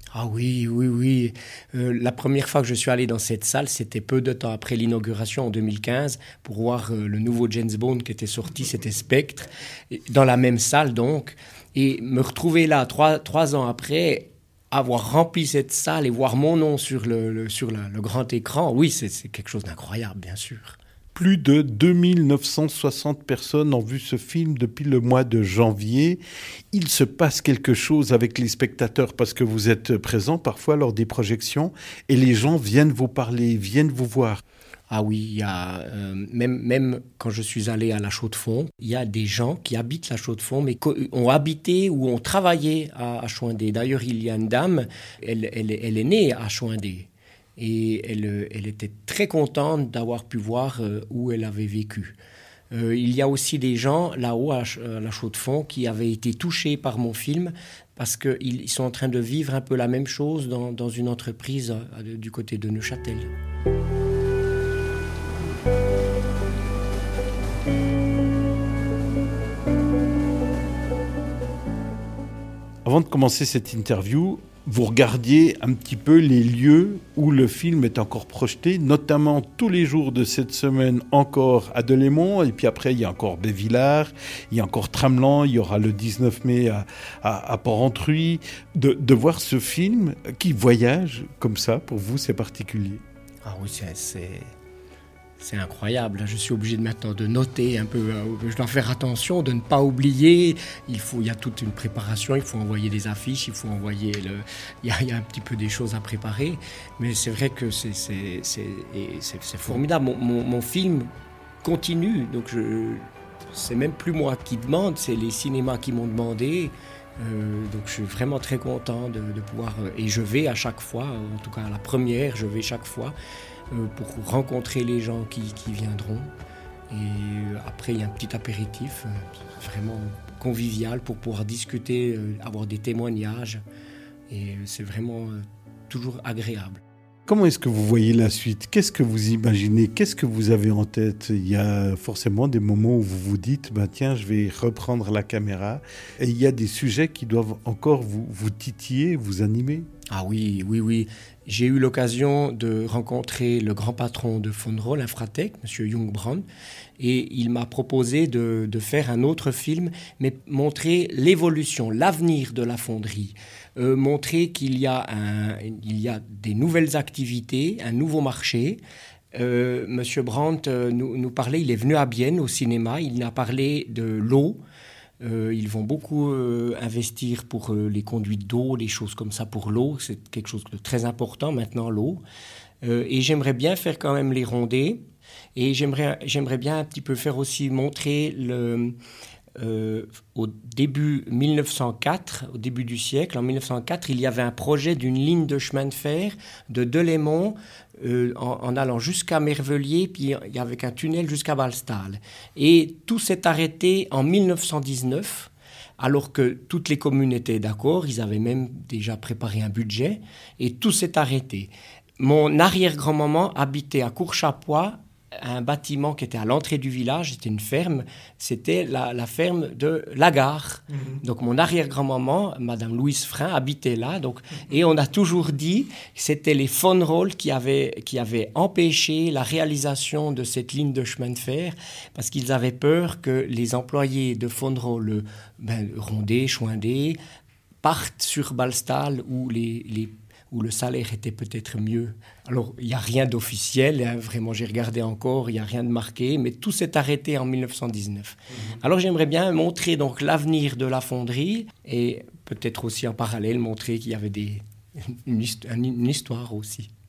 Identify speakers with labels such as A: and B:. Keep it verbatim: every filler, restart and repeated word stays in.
A: Ah oui, oui, oui. Euh, la première fois que je suis allé dans cette salle, c'était peu de temps après l'inauguration en deux mille quinze pour voir euh, le nouveau James Bond qui était sorti, c'était Spectre, et dans la même salle donc. Et me retrouver là trois, trois ans après, avoir rempli cette salle et voir mon nom sur le, le, sur la, le grand écran, oui, c'est, c'est quelque chose d'incroyable, bien sûr.
B: Plus de deux mille neuf cent soixante personnes ont vu ce film depuis le mois de janvier. Il se passe quelque chose avec les spectateurs parce que vous êtes présents parfois lors des projections et les gens viennent vous parler, viennent vous voir.
A: Ah oui, il y a, euh, même, même quand je suis allé à La Chaux-de-Fonds, il y a des gens qui habitent La Chaux-de-Fonds, mais qui ont habité ou ont travaillé à, à Chouindé. D'ailleurs, il y a une dame, elle, elle, elle est née à Chouindé. Et elle, elle était très contente d'avoir pu voir euh, où elle avait vécu. Euh, il y a aussi des gens là-haut à, à La Chaux-de-Fonds qui avaient été touchés par mon film parce qu'ils sont en train de vivre un peu la même chose dans, dans une entreprise à, du côté de Neuchâtel.
B: Avant de commencer cette interview, vous regardiez un petit peu les lieux où le film est encore projeté, notamment tous les jours de cette semaine encore à Delémont, et puis après il y a encore Bévillars, il y a encore Tramelan, il y aura le dix-neuf mai à, à, à Porrentruy. De, de voir ce film qui voyage comme ça, pour vous, c'est particulier.
A: Ah oui, c'est... c'est... C'est incroyable, je suis obligé de maintenant de noter un peu, je dois faire attention de ne pas oublier, il, faut, il y a toute une préparation, il faut envoyer des affiches, il faut envoyer, le, il, y a, il y a un petit peu des choses à préparer, mais c'est vrai que c'est, c'est, c'est, c'est, c'est formidable, mon, mon, mon film continue, donc je, c'est même plus moi qui demande, c'est les cinémas qui m'ont demandé. Euh, donc je suis vraiment très content de, de pouvoir, et je vais à chaque fois, en tout cas à la première, je vais chaque fois, Euh, pour rencontrer les gens qui, qui viendront. Et euh, après, il y a un petit apéritif, euh, vraiment convivial pour pouvoir discuter, euh, avoir des témoignages. Et euh, c'est vraiment euh, toujours agréable.
B: Comment est-ce que vous voyez la suite ? Qu'est-ce que vous imaginez ? Qu'est-ce que vous avez en tête ? Il y a forcément des moments où vous vous dites bah, « tiens, je vais reprendre la caméra ». Et il y a des sujets qui doivent encore vous, vous titiller, vous animer ?
A: Ah oui, oui, oui. J'ai eu l'occasion de rencontrer le grand patron de Fonroll, Infratech, M. Jungbrand, et il m'a proposé de, de faire un autre film, mais montrer l'évolution, l'avenir de la fonderie, euh, montrer qu'il y a, un, il y a des nouvelles activités, un nouveau marché. Euh, M. Brandt euh, nous, nous parlait, il est venu à Bienne au cinéma, il a parlé de l'eau. Euh, ils vont beaucoup euh, investir pour euh, les conduites d'eau, les choses comme ça pour l'eau. C'est quelque chose de très important maintenant, l'eau. Euh, et j'aimerais bien faire quand même les rondées. Et j'aimerais, j'aimerais bien un petit peu faire aussi montrer le, euh, au début mille neuf cent quatre, au début du siècle, en mille neuf cent quatre, il y avait un projet d'une ligne de chemin de fer de Delémont euh, en, en allant jusqu'à Mervelier, puis il y avait un tunnel jusqu'à Balstal. Et tout s'est arrêté en mille neuf cent dix-neuf, alors que toutes les communes étaient d'accord, ils avaient même déjà préparé un budget, et tout s'est arrêté. Mon arrière-grand-maman habitait à Courchapois, un bâtiment qui était à l'entrée du village, c'était une ferme, c'était la, la ferme de la gare. Mmh. Donc mon arrière-grand-maman, Madame Louise Frein, habitait là. Donc, mmh. Et on a toujours dit que c'était les Fonroll qui avaient, qui avaient empêché la réalisation de cette ligne de chemin de fer, parce qu'ils avaient peur que les employés de Fonroll, ben, Rondé, Chouindé, partent sur Balstal où les, les où le salaire était peut-être mieux. Alors, il n'y a rien d'officiel, hein, vraiment, j'ai regardé encore, il n'y a rien de marqué, mais tout s'est arrêté en mille neuf cent dix-neuf. Mmh. Alors, j'aimerais bien montrer donc l'avenir de la fonderie et peut-être aussi en parallèle montrer qu'il y avait des, une, une histoire aussi.